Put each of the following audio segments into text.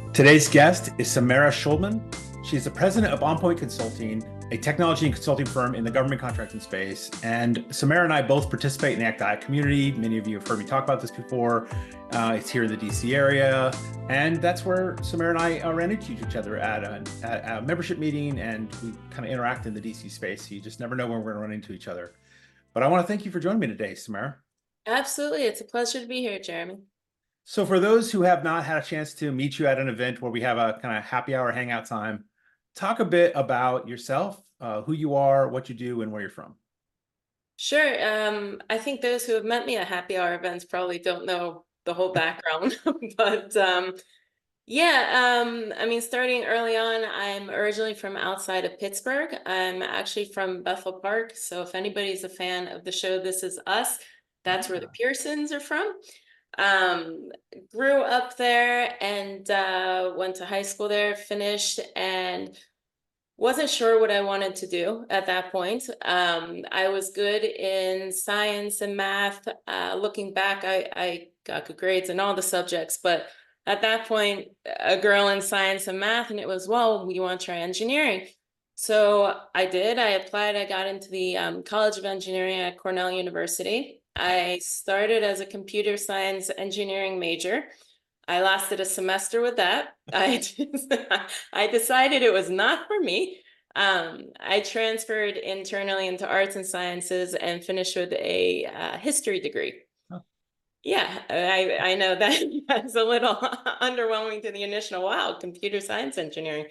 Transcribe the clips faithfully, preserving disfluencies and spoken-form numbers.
Today's guest is Samara Schulman. She is the president of OnPoint Consulting, a technology and consulting firm in the government contracting space. And Samara and I both participate in the Act I community. Many of you have heard me talk about this before. Uh, it's here in the D C area. And that's where Samara and I uh, ran into each other at a, at a membership meeting, and we kind of interact in the D C space. You just never know when we're going to run into each other. But I want to thank you for joining me today, Samara. Absolutely. It's a pleasure to be here, Jeremy. So for those who have not had a chance to meet you at an event where we have a kind of happy hour hangout time, talk a bit about yourself, uh, who you are, what you do, and where you're from. Sure. Um, I think those who have met me at happy hour events probably don't know the whole background, but um, yeah, um, I mean, starting early on, I'm originally from outside of Pittsburgh. I'm actually from Bethel Park. So if anybody's a fan of the show This Is Us, that's where the Pearsons are from. Um, grew up there and uh, went to high school there, finished, and wasn't sure what I wanted to do at that point. Um, I was good in science and math. Uh, looking back, I, I got good grades in all the subjects, but at that point, a girl in science and math, and it was, well, you want to try engineering. So I did. I applied. I got into the um, College of Engineering at Cornell University. I started as a computer science engineering major. I lasted a semester with that. I just, I decided it was not for me. Um, I transferred internally into arts and sciences and finished with a uh, history degree. Oh. Yeah, I, I know that that's a little underwhelming to the initial, wow, computer science engineering.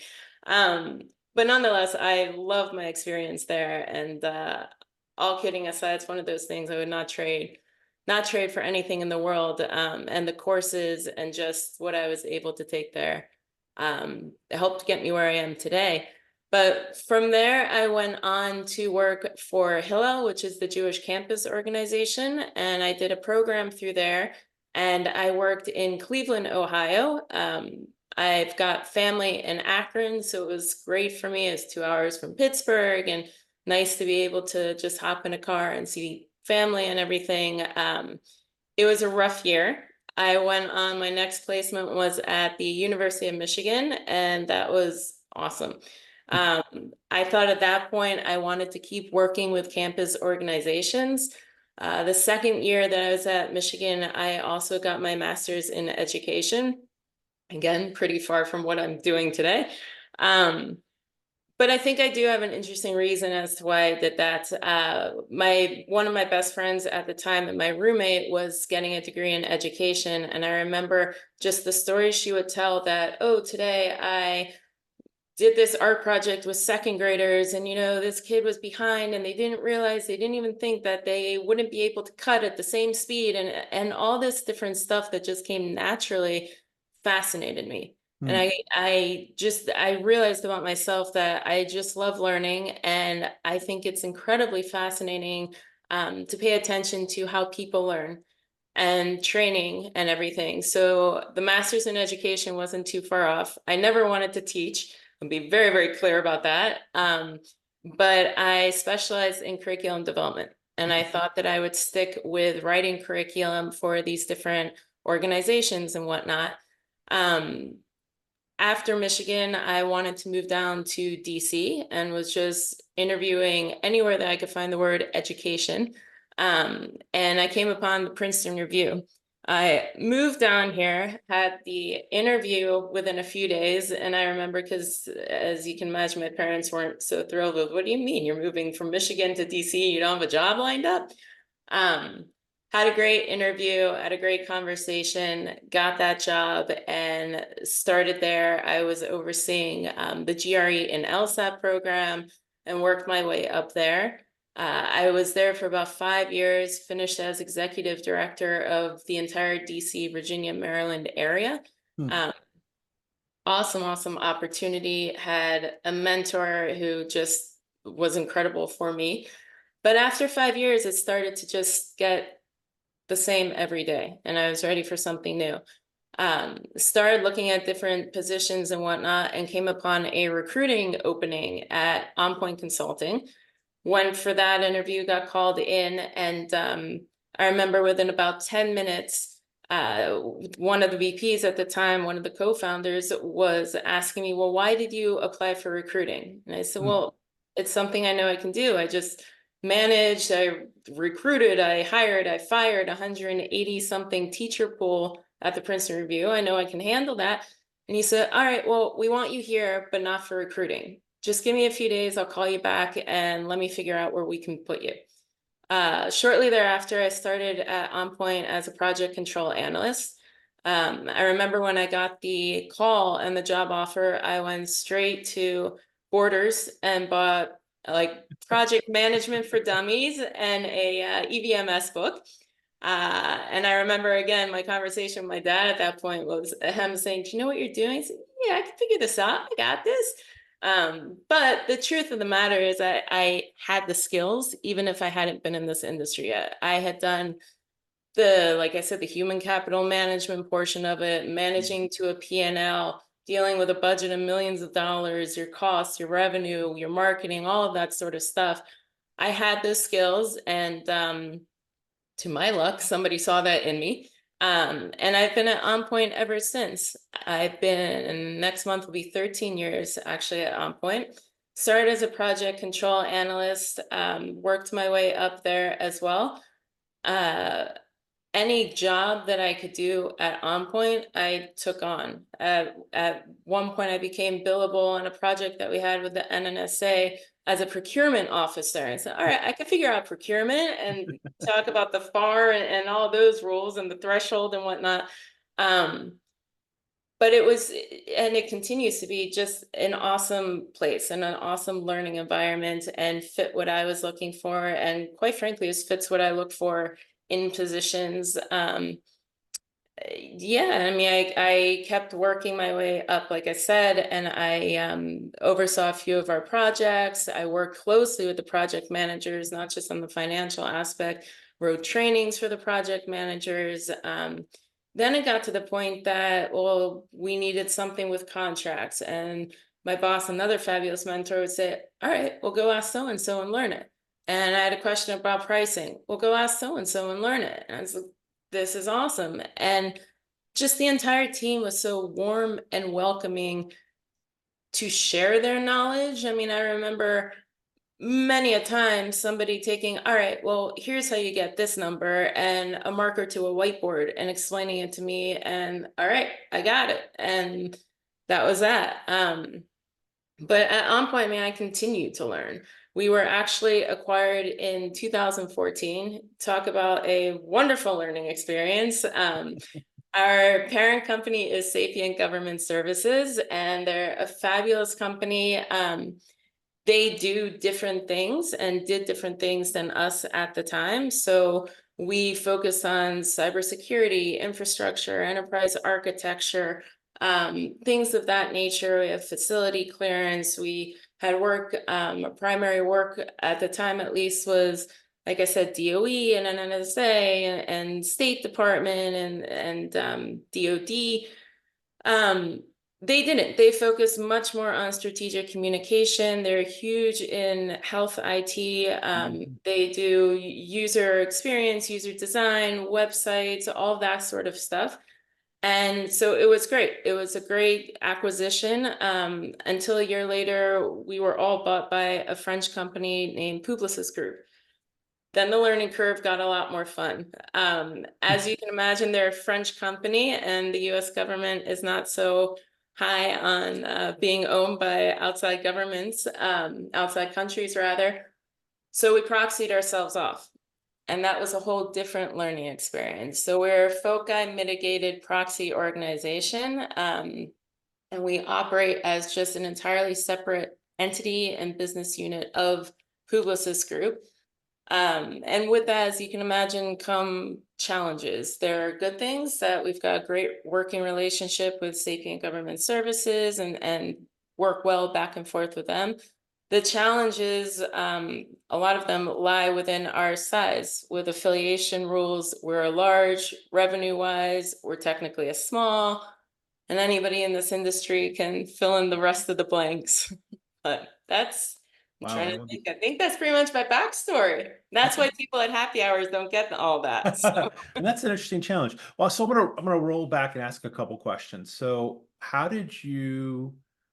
Um, but nonetheless, I love my experience there. And uh, all kidding aside, it's one of those things I would not trade not trade for anything in the world. Um, and the courses and just what I was able to take there um, helped get me where I am today. But from there, I went on to work for Hillel, which is the Jewish campus organization. And I did a program through there. And I worked in Cleveland, Ohio. Um, I've got family in Akron, so it was great for me. It's two hours from Pittsburgh, and nice to be able to just hop in a car and see family and everything. Um, it was a rough year. I went on, my next placement was at the University of Michigan, and that was awesome. Um, I thought at that point I wanted to keep working with campus organizations. Uh, the second year that I was at Michigan, I also got my master's in education. Again, pretty far from what I'm doing today. Um, but I think I do have an interesting reason as to why I did that. Uh, my one of my best friends at the time and my roommate was getting a degree in education. And I remember just the stories she would tell that, oh, today I did this art project with second graders, and you know, this kid was behind and they didn't realize, they didn't even think that they wouldn't be able to cut at the same speed, and and all this different stuff that just came naturally fascinated me. And Hmm. I I just I realized about myself that I just love learning, and I think it's incredibly fascinating um, to pay attention to how people learn and training and everything. So the master's in education wasn't too far off. I never wanted to teach. I'll be very, very clear about that. Um, but I specialized in curriculum development. And I thought that I would stick with writing curriculum for these different organizations and whatnot. Um, After Michigan, I wanted to move down to D C and was just interviewing anywhere that I could find the word education. Um, and I came upon the Princeton Review. I moved down here, had the interview within a few days, and I remember because, as you can imagine, my parents weren't so thrilled with, what do you mean you're moving from Michigan to D C? You don't have a job lined up? Um, had a great interview, had a great conversation, got that job and started there. I was overseeing um, the G R E and LSAT program and worked my way up there. Uh, I was there for about five years, finished as executive director of the entire D C, Virginia, Maryland area. Hmm. Um, awesome, awesome opportunity. Had a mentor who just was incredible for me. But after five years, it started to just get the same every day, and I was ready for something new. Um, started looking at different positions and whatnot, and came upon a recruiting opening at OnPoint Consulting. Went for that interview, got called in, and um, I remember within about ten minutes, uh, one of the V Ps at the time, one of the co-founders, was asking me, well, why did you apply for recruiting? And I said, Mm. well, it's something I know I can do. I just managed, I recruited, I hired, I fired one hundred eighty something teacher pool at the Princeton Review. I know I can handle that. And he said, all right, well, we want you here, but not for recruiting. Just give me a few days, I'll call you back and let me figure out where we can put you. Uh, shortly thereafter, I started at OnPoint as a project control analyst. Um, I remember when I got the call and the job offer, I went straight to Borders and bought like project management for dummies and a uh, E V M S book. Uh, and I remember again, my conversation with my dad at that point was him saying, do you know what you're doing? I said, yeah, I can figure this out. I got this. Um, but the truth of the matter is that I had the skills, even if I hadn't been in this industry yet. I had done the, like I said, the human capital management portion of it, managing to a P and L, dealing with a budget of millions of dollars, your costs, your revenue, your marketing, all of that sort of stuff. I had those skills, and um, to my luck, somebody saw that in me. Um, and I've been at OnPoint ever since. I've been, next month will be thirteen years actually at OnPoint. Started as a project control analyst, um, worked my way up there as well. Uh, any job that I could do at OnPoint, I took on. At, at one point, I became billable on a project that we had with the N N S A as a procurement officer. And said, all right, I can figure out procurement and talk about the F A R and, and all those rules and the threshold and whatnot. Um, but it was, and it continues to be just an awesome place and an awesome learning environment, and fit what I was looking for. And quite frankly, it fits what I look for in positions. Um, yeah, I mean, I, I kept working my way up, like I said, and I um, oversaw a few of our projects. I worked closely with the project managers, not just on the financial aspect, wrote trainings for the project managers. Um, then it got to the point that, well, we needed something with contracts. And my boss, another fabulous mentor, would say, all right, we'll go ask so-and-so and learn it. And I had a question about pricing. We'll go ask so-and-so and learn it. And I was like, this is awesome. And just the entire team was so warm and welcoming to share their knowledge. I mean, I remember many a time somebody taking, all right, well, here's how you get this number, and a marker to a whiteboard and explaining it to me. And all right, I got it. And that was that. Um, but at OnPoint, I mean, I continue to learn. We were actually acquired in two thousand fourteen. Talk about a wonderful learning experience. Um, our parent company is Sapient Government Services, and they're a fabulous company. Um, they do different things and did different things than us at the time. So we focus on cybersecurity, infrastructure, enterprise architecture, um, things of that nature. We have facility clearance. We had work, um, primary work at the time at least was, like I said, D O E and N N S A and, and State Department and, and um, D O D. Um, they didn't. They focused much more on strategic communication. They're huge in health I T. Um, Mhm. they do user experience, user design, websites, all that sort of stuff. And so it was great. It was a great acquisition. Um, until a year later, we were all bought by a French company named Publicis Group. Then the learning curve got a lot more fun. Um, as you can imagine, they're a French company, and the U S government is not so high on uh, being owned by outside governments, um, outside countries rather. So we proxied ourselves off. And that was a whole different learning experience. So we're a FOCI mitigated proxy organization, um, and we operate as just an entirely separate entity and business unit of Publicis Group. Um, and with that, as you can imagine, come challenges. There are good things that we've got a great working relationship with Sapient Government Services and, and work well back and forth with them. The challenges, um, a lot of them lie within our size. With affiliation rules, we're a large, revenue-wise, we're technically a small, and anybody in this industry can fill in the rest of the blanks. But that's I'm Wow. trying That to would be. think. I think that's pretty much my backstory. That's why people at happy hours don't get all that. So. And that's an interesting challenge. Well, so I'm gonna I'm gonna roll back and ask a couple questions. So, how did you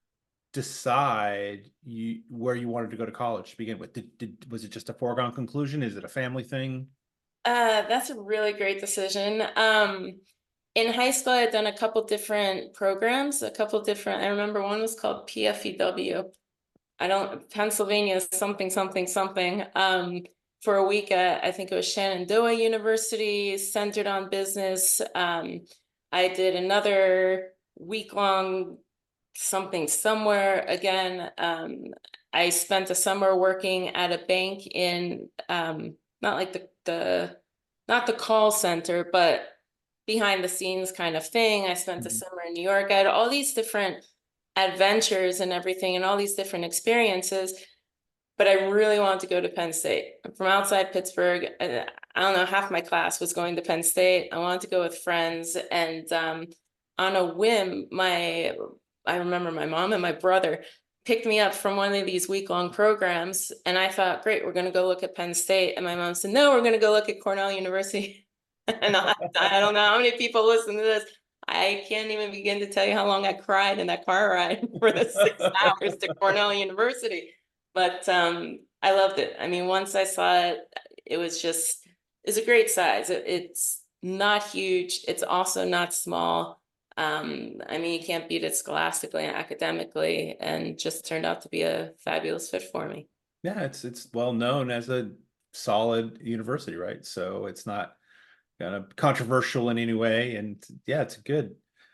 decide you where you wanted to go to college to begin with? Did, did was it just a foregone conclusion? Is it a family thing? Uh, that's a really great decision. Um, in high school, I had done a couple different programs, a couple different, I remember one was called P F E W. I don't, Pennsylvania something, something, something. Um, for a week at, I think it was Shenandoah University, centered on business. Um, I did another week-long something somewhere again. Um, I spent a summer working at a bank in, um, not like the, the, not the call center, but behind the scenes kind of thing. I spent a Mhm. summer in New York. I had all these different adventures and everything and all these different experiences, but I really wanted to go to Penn State. I'm from outside Pittsburgh. I, I don't know, half my class was going to Penn State. I wanted to go with friends, and um, on a whim, my I remember my mom and my brother picked me up from one of these week-long programs, and I thought, great, we're going to go look at Penn State. And my mom said, no, we're going to go look at Cornell University. And I, I don't know how many people listen to this. I can't even begin to tell you how long I cried in that car ride for the six hours to Cornell University. But um, I loved it. I mean, once I saw it, it was just, it's a great size. It, it's not huge. It's also not small. Um, I mean, you can't beat it scholastically and academically, and just turned out to be a fabulous fit for me. Yeah, it's it's well known as a solid university, right? So it's not kind of controversial in any way, and yeah, it's good.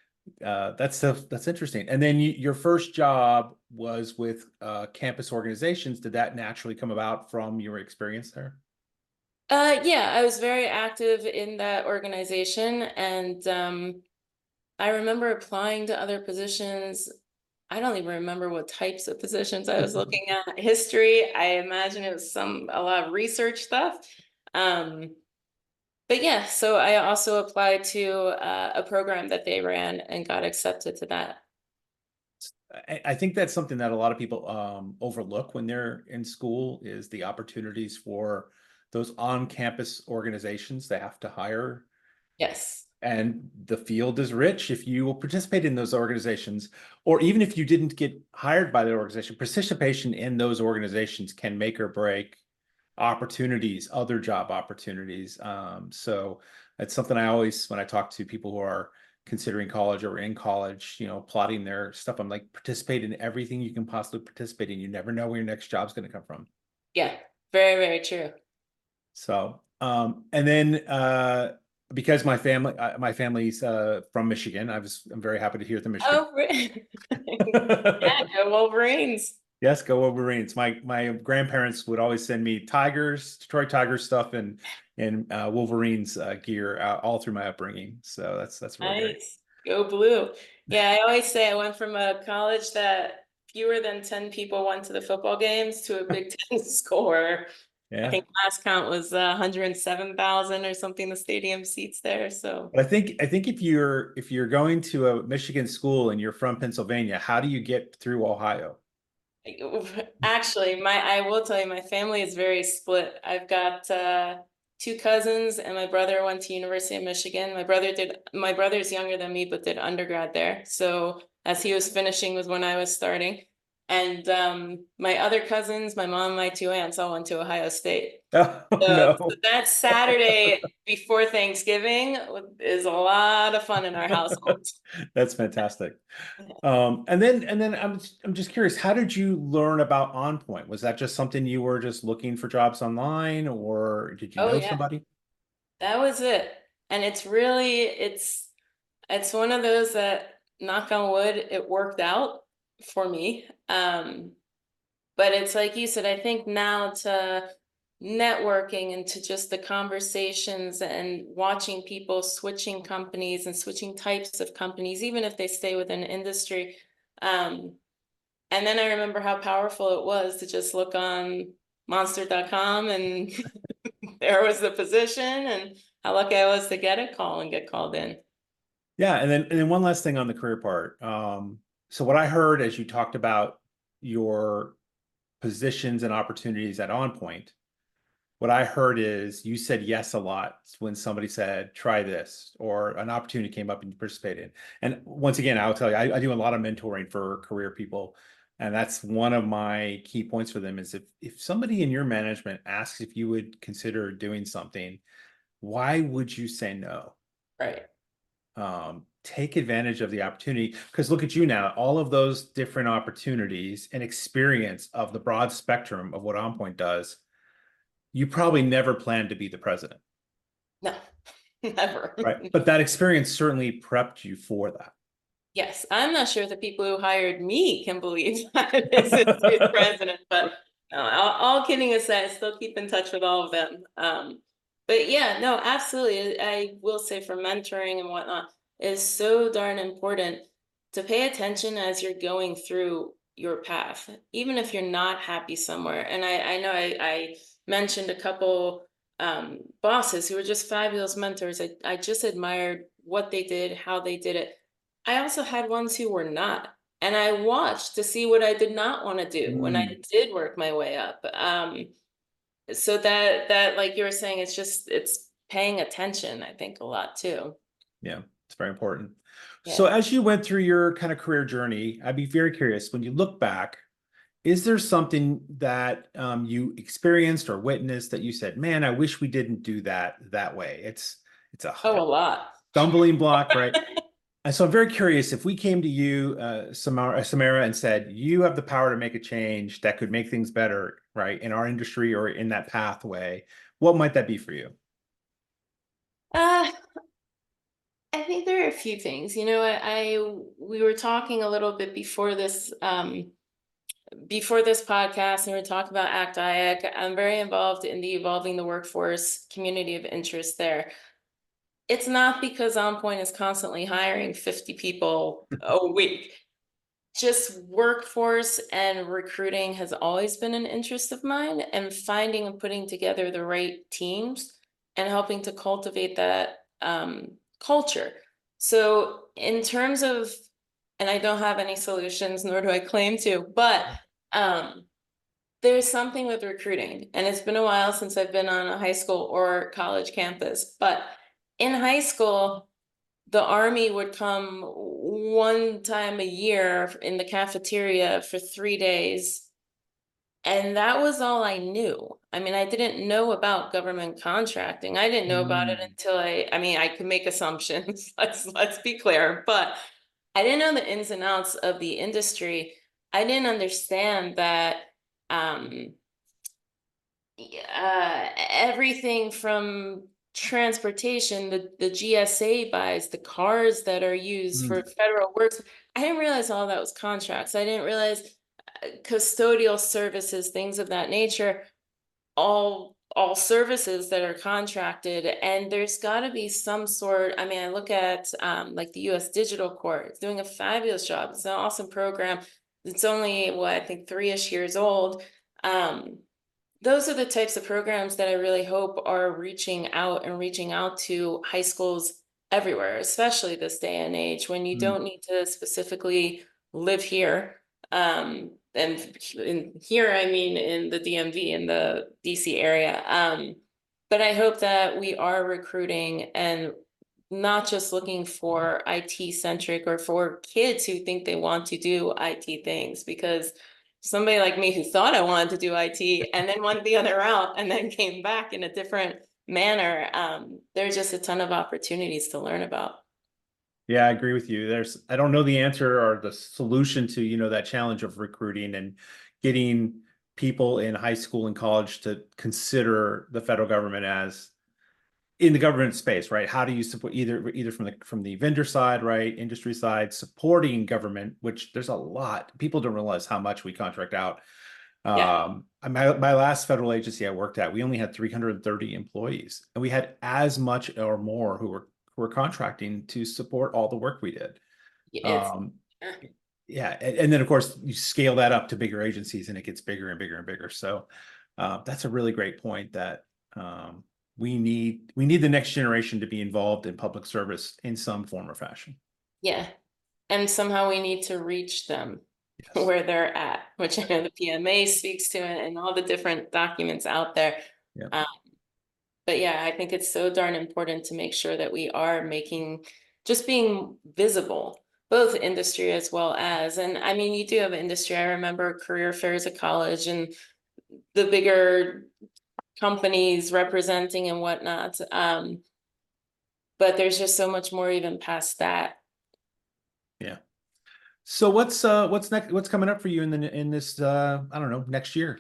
Uh, that's stuff that's interesting. And then you, your first job was with uh, campus organizations. Did that naturally come about from your experience there? Uh, yeah, I was very active in that organization, and um, I remember applying to other positions. I don't even remember what types of positions I was looking at. History, I imagine it was some a lot of research stuff. Um, but yeah, so I also applied to uh, a program that they ran and got accepted to that. I, I think that's something that a lot of people um, overlook when they're in school is the opportunities for those on-campus organizations they have to hire. Yes. And the field is rich if you will participate in those organizations, or even if you didn't get hired by the organization, participation in those organizations can make or break opportunities, other job opportunities. Um, so it's something I always, when I talk to people who are considering college or in college, you know, plotting their stuff, I'm like, participate in everything you can possibly participate in. You never know where your next job's going to come from. Yeah, very, very true. So, um, and then uh, because my family, uh, my family's uh, from Michigan, I was, I'm very happy to hear the Michigan. Oh, re- yeah, go Wolverines. Yes, go Wolverines. My my grandparents would always send me Tigers, Detroit Tigers stuff, and and uh, Wolverines uh, gear uh, all through my upbringing. So that's that's really great. Nice. Go blue. Yeah, I always say I went from a college that fewer than ten people went to the football games to a Big Ten score. I Yeah, think last count was uh, one hundred seven thousand or something, the stadium seats there. So but I think I think if you're if you're going to a Michigan school and you're from Pennsylvania, how do you get through Ohio? actually, my I will tell you, my family is very split. I've got uh, two cousins, and my brother went to University of Michigan. My brother did. My brother's younger than me, but did undergrad there. So as he was finishing was when I was starting. And um, my other cousins, my mom, and my two aunts all went to Ohio State. Oh So, so no. that Saturday before Thanksgiving is a lot of fun in our household. That's fantastic. Um, and then and then I'm I'm just curious, how did you learn about OnPoint? Was that just something you were just looking for jobs online, or did you Oh know yeah, somebody? that was it. And it's really it's it's one of those that, knock on wood, it worked out for me. Um, but it's like you said, I think now to networking and to just the conversations and watching people switching companies and switching types of companies, even if they stay within industry. Um, and then I remember how powerful it was to just look on monster dot com and there was the position, and how lucky I was to get a call and get called in. Yeah, and then and then one last thing on the career part. Um, so what I heard as you talked about your positions and opportunities at OnPoint, what I heard is you said yes a lot when somebody said, try this, or an opportunity came up and you participated. And once again, I'll tell you, I, I do a lot of mentoring for career people. And that's one of my key points for them is if, if somebody in your management asks if you would consider doing something, why would you say no? Right. Um, take advantage of the opportunity, because look at you now, all of those different opportunities and experience of the broad spectrum of what OnPoint does. You probably never planned to be the president. No, never. Right. But that experience certainly prepped you for that. Yes, I'm not sure the people who hired me can believe that this is the president, but no, all, all kidding aside, I still keep in touch with all of them. Um, but yeah, no, absolutely. I will say for mentoring and whatnot is so darn important to pay attention as you're going through your path, even if you're not happy somewhere. And I, I know I, I mentioned a couple um, bosses who were just fabulous mentors. I, I just admired what they did, how they did it. I also had ones who were not. And I watched to see what I did not want to do when I Mm, did work my way up. Um, so that that like you were saying, it's just it's paying attention, I think, a lot too. yeah, it's very important. So Yeah. as you went through your kind of career journey, I'd be very curious, when you look back, is there something that um, you experienced or witnessed that you said, man, I wish we didn't do that that way? It's it's a Oh, a lot. stumbling block, right? And so I'm very curious, if we came to you, uh, Samara, Samara, and said, you have the power to make a change that could make things better, right, in our industry or in that pathway, what might that be for you? Uh, I think there are a few things. You know, I, I we were talking a little bit before this um before this podcast, and we were talking about ACT I A C. I'm very involved in the Evolving the Workforce community of interest there. It's not because OnPoint is constantly hiring fifty people a week. Just workforce and recruiting has always been an interest of mine, and finding and putting together the right teams and helping to cultivate that um, culture. So, in terms of, and I don't have any solutions, nor do I claim to, but um, there's something with recruiting, and it's been a while since I've been on a high school or college campus, but in high school, the army would come one time a year in the cafeteria for three days. And that was all I knew. I mean, I didn't know about government contracting. I didn't know about it Mm, until I, I mean, I could make assumptions. Let's let's be clear, but I didn't know the ins and outs of the industry. I didn't understand that um uh, everything from transportation, the, the G S A buys, the cars that are used for mm, federal works. I didn't realize all that was contracts. I didn't realize uh, custodial services, things of that nature, all all services that are contracted. And there's got to be some sort. I mean, I look at um, like the U S Digital Corps. It's doing a fabulous job. It's an awesome program. It's only what I think three-ish years old. Um, those are the types of programs that I really hope are reaching out and reaching out to high schools everywhere, especially this day and age when you mm. don't need to specifically live here. Um, and in here, I mean in the D M V, in the D C area. Um, but I hope that we are recruiting and not just looking for I T centric or for kids who think they want to do I T things, because somebody like me who thought I wanted to do I T and then went the other route and then came back in a different manner. Um, there's just a ton of opportunities to learn about. Yeah, I agree with you. There's, I don't know the answer or the solution to, you know, that challenge of recruiting and getting people in high school and college to consider the federal government as in the government space, right? How do you support either either from the from the vendor side, right, industry side, supporting government, which there's a lot. People don't realize how much we contract out. Yeah. Um, my my last federal agency I worked at, we only had three hundred thirty employees, and we had as much or more who were who were contracting to support all the work we did. It's Um, yeah, and, and then of course you scale that up to bigger agencies, and it gets bigger and bigger and bigger. So uh, that's a really great point that um, we need we need the next generation to be involved in public service in some form or fashion. yeah. And somehow we need to reach them. Yes. where they're at, which I know the P M A speaks to it and all the different documents out there. Yeah. Um, but yeah, I think it's so darn important to make sure that we are making, just being visible, both industry as well as, and I mean, you do have industry. I remember career fairs at college and the bigger companies representing and whatnot. Um, but there's just so much more even past that. Yeah. So what's uh what's next what's coming up for you in the in this uh I don't know, next year?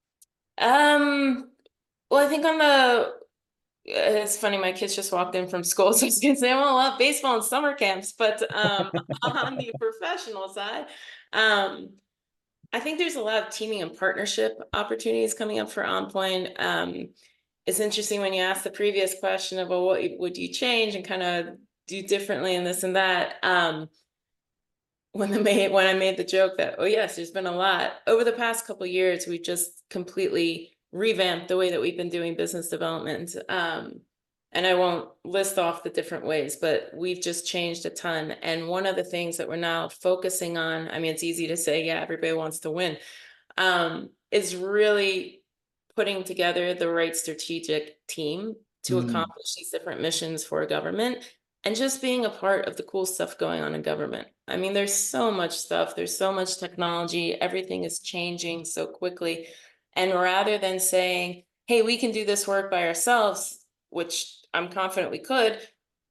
Um, well, I think on the, it's funny, my kids just walked in from school, so I was gonna say, well, I love baseball and summer camps, but um, on the professional side, um, I think there's a lot of teaming and partnership opportunities coming up for OnPoint. Um, it's interesting when you ask the previous question of, well, what would you change and kind of do differently and this and that. Um, when the made when I made the joke that, oh yes, there's been a lot over the past couple of years, we just completely revamped the way that we've been doing business development. Um, and I won't list off the different ways, but we've just changed a ton. And one of the things that we're now focusing on, I mean, it's easy to say, yeah, everybody wants to win, um, is really putting together the right strategic team to Mm, accomplish these different missions for government and just being a part of the cool stuff going on in government. I mean, there's so much stuff, there's so much technology, everything is changing so quickly. And rather than saying, hey, we can do this work by ourselves, which I'm confident we could,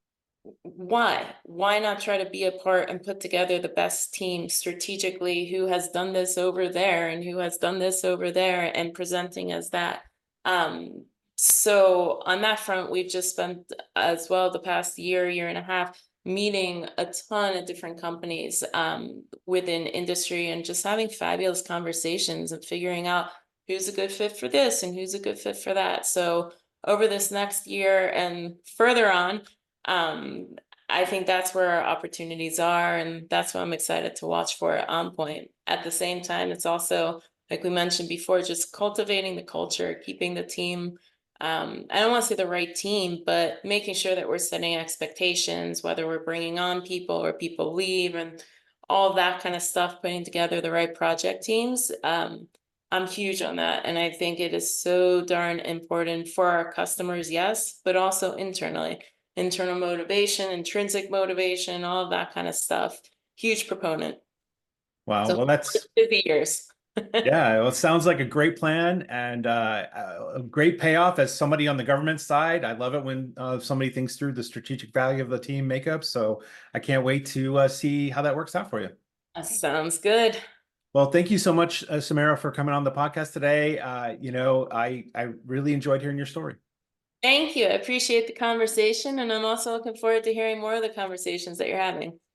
why? Why not try to be a part and put together the best team strategically who has done this over there and who has done this over there and presenting as that? Um, so on that front, we've just spent as well the past year, year and a half meeting a ton of different companies um, within industry and just having fabulous conversations and figuring out who's a good fit for this and who's a good fit for that. So over this next year and further on, um, I think that's where our opportunities are, and that's what I'm excited to watch for at OnPoint. At the same time, it's also, like we mentioned before, just cultivating the culture, keeping the team, um, I don't want to say the right team, but making sure that we're setting expectations, whether we're bringing on people or people leave and all that kind of stuff, putting together the right project teams. Um, I'm huge on that. And I think it is so darn important for our customers, yes, but also internally. Internal motivation, intrinsic motivation, all of that kind of stuff. Huge proponent. wow. So Well, that's busy years. yeah, well, it sounds like a great plan and uh, a great payoff as somebody on the government side. I love it when uh, somebody thinks through the strategic value of the team makeup. So I can't wait to uh, see how that works out for you. That sounds good. Well, thank you so much, uh, Samara, for coming on the podcast today. Uh, you know, I I really enjoyed hearing your story. Thank you. I appreciate the conversation, and I'm also looking forward to hearing more of the conversations that you're having.